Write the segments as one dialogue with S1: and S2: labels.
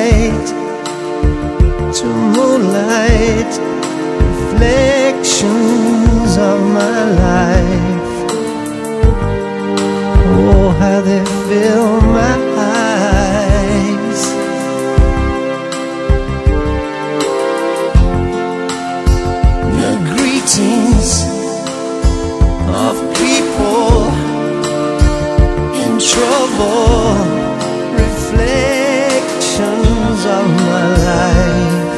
S1: night to moonlight, reflections of my life. Oh, how they fill my eyes. The greetings of people in trouble, reflections of my life.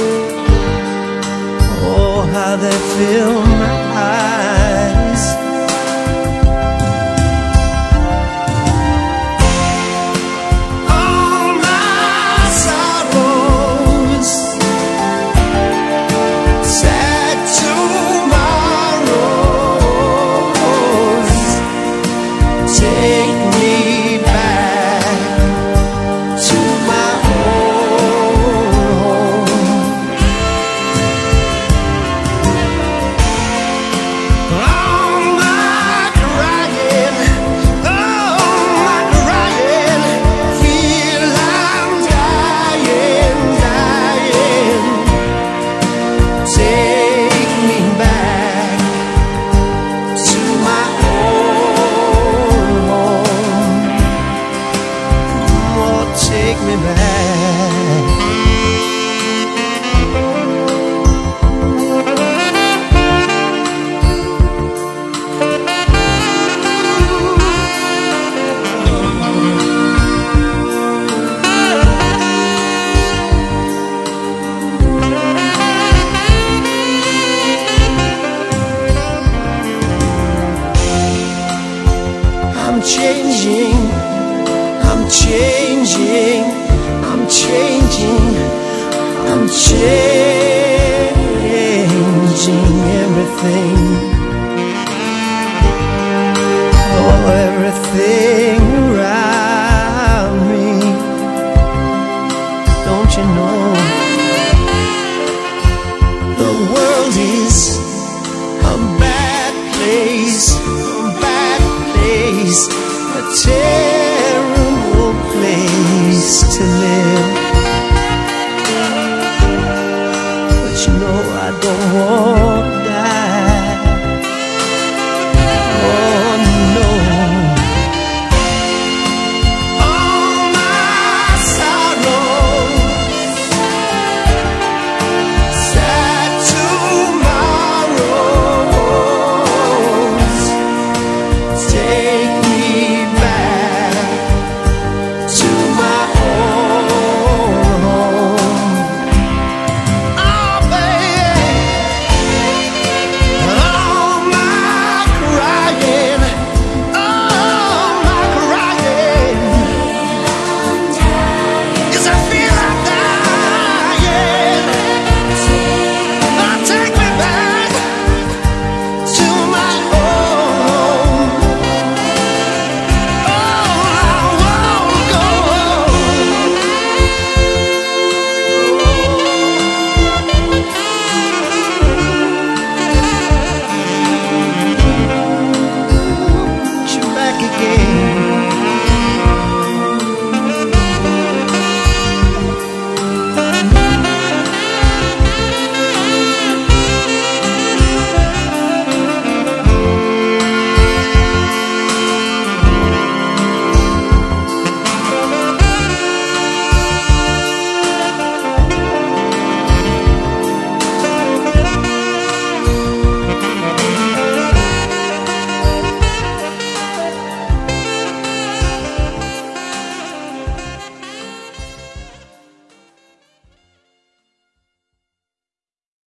S1: Oh, how they fill my eyes. All my sorrows, sad tomorrows, take me back to my home. Oh, my crying, feel I'm dying, dying. Take me back to my home. Oh, take me back. I'm changing, I'm changing, I'm changing, I'm changing everything. Oh, everything around me. Don't you know the world